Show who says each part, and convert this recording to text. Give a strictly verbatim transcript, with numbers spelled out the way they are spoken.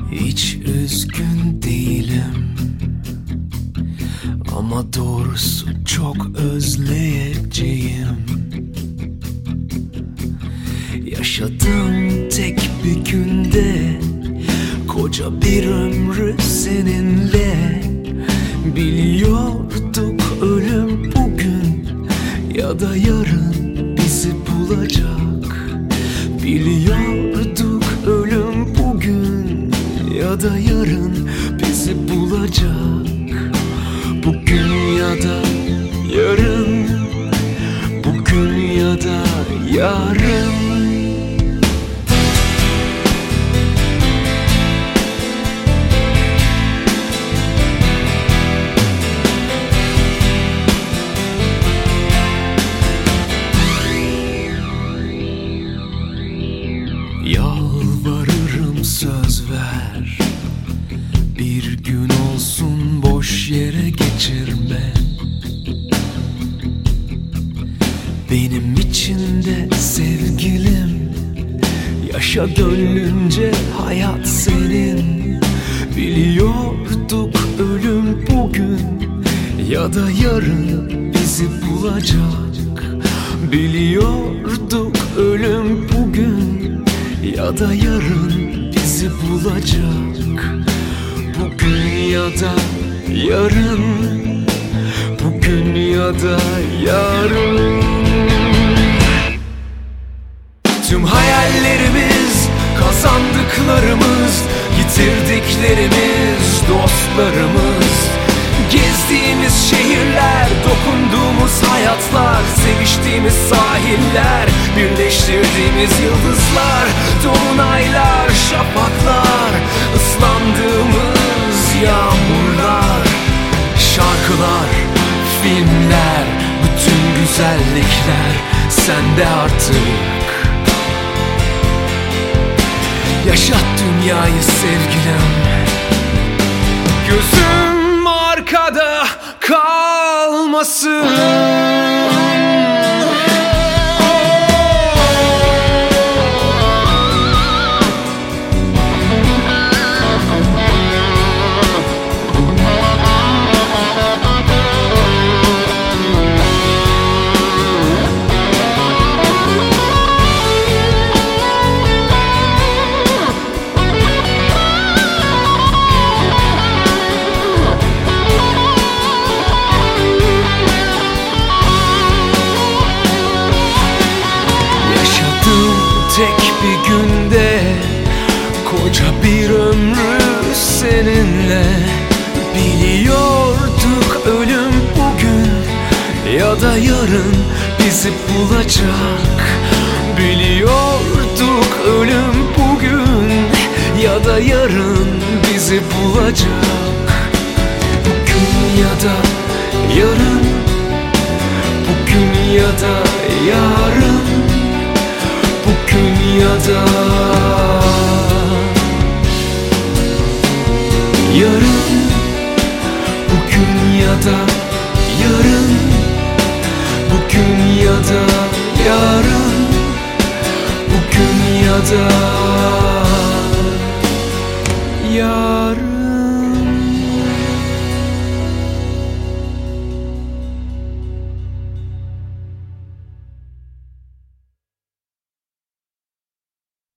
Speaker 1: Hiç üzgün değilim, ama doğrusu çok özleyeceğim. Yaşadığım tek bir günde koca bir ömrü seninle. Biliyorduk ölüm bugün ya da yarın bizi bulacak. Biliyorduk ölüm bugün ya da yarın bizi bulacak. Bugün ya da yarın, bugün ya da yarın. Yalvarırım, söz ver, bir gün olsun boş yere geçirme. Benim için de sevgilim, yaşa gönlünce, hayat senin. Biliyorduk ölüm bugün ya da yarın bizi bulacak. Biliyorduk ölüm bugün ya da yarın bizi bulacak. Bugün ya da yarın, bugün ya da yarın. Tüm hayallerimiz, kazandıklarımız, yitirdiklerimiz, dostlarımız, gezdiğimiz şehirler, dokunduğumuz hayatlar, seviştiğimiz sahiller, birleştirdiğimiz yıldızlar, dolunaylar, şafaklar, ıslandığımız yağmurlar, şarkılar, filmler, bütün güzellikler sende artık. Yaşat dünyayı sevgilim, gözüm arkada kalmasın. Tek bir günde koca bir ömrü seninle. Biliyorduk ölüm bugün ya da yarın bizi bulacak. Biliyorduk ölüm bugün ya da yarın bizi bulacak. Bugün ya da yarın, bugün ya da yarın, bugün ya da yarın, bugün ya da yarın, bugün ya da yarın, bugün ya da yarın.